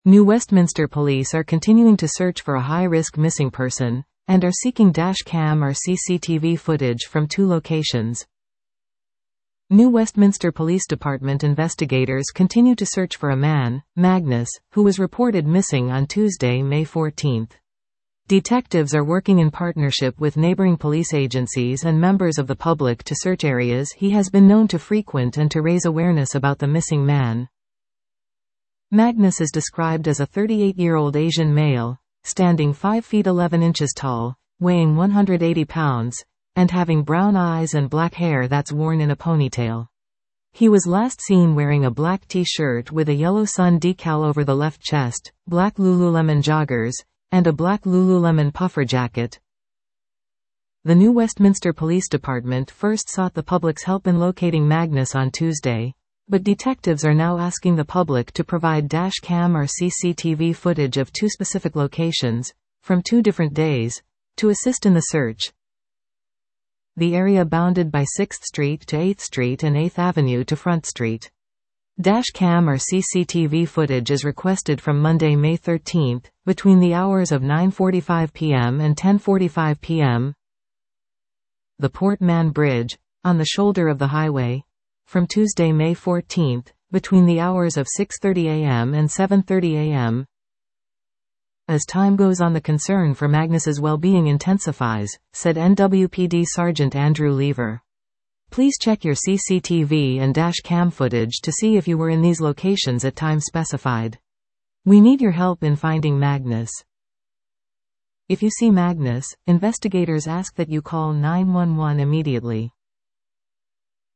New Westminster Police are continuing to search for a high-risk missing person, and are seeking dashcam or CCTV footage from 2 locations. New Westminster Police Department investigators continue to search for a man, Magnus, who was reported missing on Tuesday, May 14. Detectives are working in partnership with neighboring police agencies and members of the public to search areas he has been known to frequent and to raise awareness about the missing man. Magnus is described as a 38-year-old Asian male, standing 5 feet 11 inches tall, weighing 180 pounds, and having brown eyes and black hair that's worn in a ponytail. He was last seen wearing a black t-shirt with a yellow sun decal over the left chest, black Lululemon joggers, and a black Lululemon puffer jacket. The New Westminster Police Department first sought the public's help in locating Magnus on Tuesday, but detectives are now asking the public to provide dashcam or CCTV footage of 2 specific locations, from 2 different days, to assist in the search. The area bounded by 6th Street to 8th Street and 8th Avenue to Front Street. Dashcam or CCTV footage is requested from Monday, May 13, between the hours of 9:45 p.m. and 10:45 p.m. The Port Mann Bridge, on the shoulder of the highway, from Tuesday, May 14, between the hours of 6:30 a.m. and 7:30 a.m. As time goes on, the concern for Magnus's well-being intensifies, said NWPD Sergeant Andrew Lever. Please check your CCTV and dash cam footage to see if you were in these locations at times specified. We need your help in finding Magnus. If you see Magnus, investigators ask that you call 911 immediately.